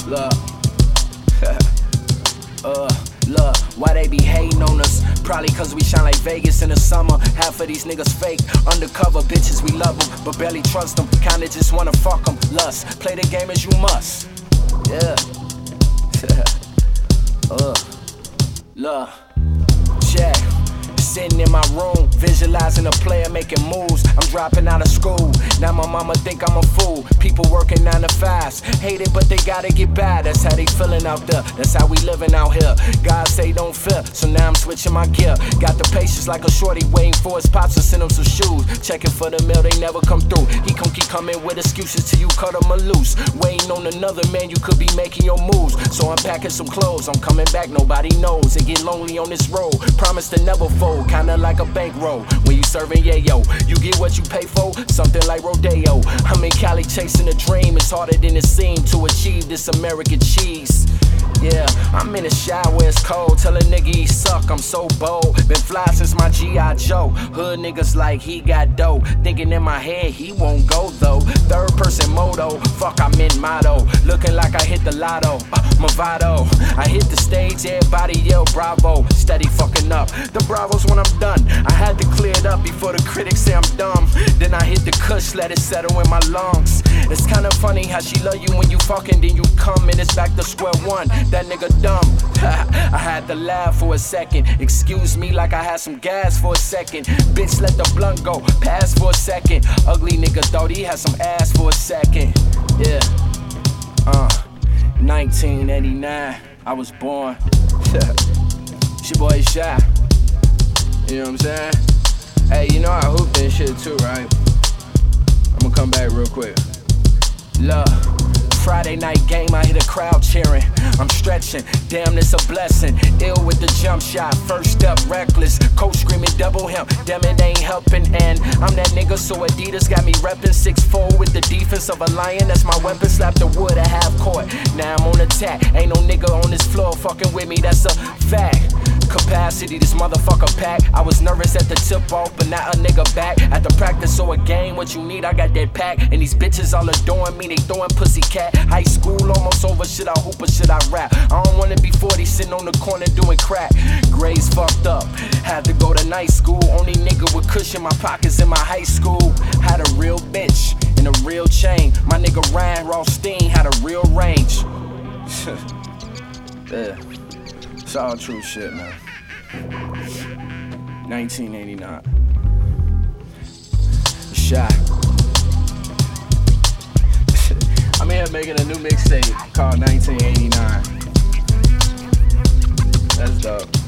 Look, look, why they be hating on us? Probably cause we shine like Vegas in the summer. Half of these niggas fake, undercover bitches, we love them, but barely trust them. Kinda just wanna fuck them. Lust, play the game as you must. Yeah. Look, check. Sitting in my room, visualizing a player making moves. I'm dropping out of school, now my mama think I'm a fool. People working 9 to 5s, hate it but they gotta get by. That's how they feeling out there, that's how we living out here. God say don't fear, so now I'm switching my gear. Got the patience like a shorty waiting for his pops to send him some shoes. Checking for the mail, they never come through. He keep coming with excuses till you cut him a loose. Waiting on another man, you could be making your moves. So I'm packing some clothes, I'm coming back, nobody knows. It get lonely on this road, promise to never fold. Kinda like a bankroll, when you serving yayo, you get what you pay for, something like rodeo. I'm in Cali chasing a dream, it's harder than it seemed to achieve this American cheese. Yeah, I'm in the shower, it's cold, tell a nigga he suck, I'm so bold. Been fly since my G.I. Joe, hood niggas like he got dough. Thinking in my head he won't go though. Third person moto, fuck I'm in motto. Looking like I hit the lotto, Movado. I hit the stage, everybody yell bravo. Steady fucking up, the bravos when I'm done. I had to clear it up before the critics say I'm dumb. Then I hit the kush, let it settle in my lungs. It's kinda funny how she love you when you fucking, then you come and it's back to square one. That nigga dumb. I had to laugh for a second. Excuse me like I had some gas for a second. Bitch let the blunt go, pass for a second. Ugly nigga thought he had some ass for a second. Yeah. 1989, I was born. It's your boy Shy. You know what I'm saying? Hey, you know I hoop this shit too, right? I'm gonna come back real quick. Look, Friday night game, I hit a crowd cheering. I'm stretching, damn this a blessing. Ill with the jump shot, first up reckless. Coach screaming double him, damn it ain't helping. And I'm that nigga, so Adidas got me reppin'. 6'4" with the defense of a lion, that's my weapon. Slap the wood at half court, now I'm on attack. Ain't no nigga on this floor fucking with me, that's a fact. Capacity, this motherfucker pack. I was nervous at the tip off, but now a nigga back at the practice or a game. What you need, I got that pack. And these bitches all adoring me, they throwing pussy cat. High school almost over, should I hoop or should I rap? I don't wanna be 40 sitting on the corner doing crack. Grades fucked up, had to go to night school. Only nigga with cushion my pockets in my high school. Had a real bitch and a real chain. My nigga Ryan Rothstein had a real range. Yeah. It's all true shit, man. 1989. Shy. I'm here making a new mixtape called 1989. That's dope.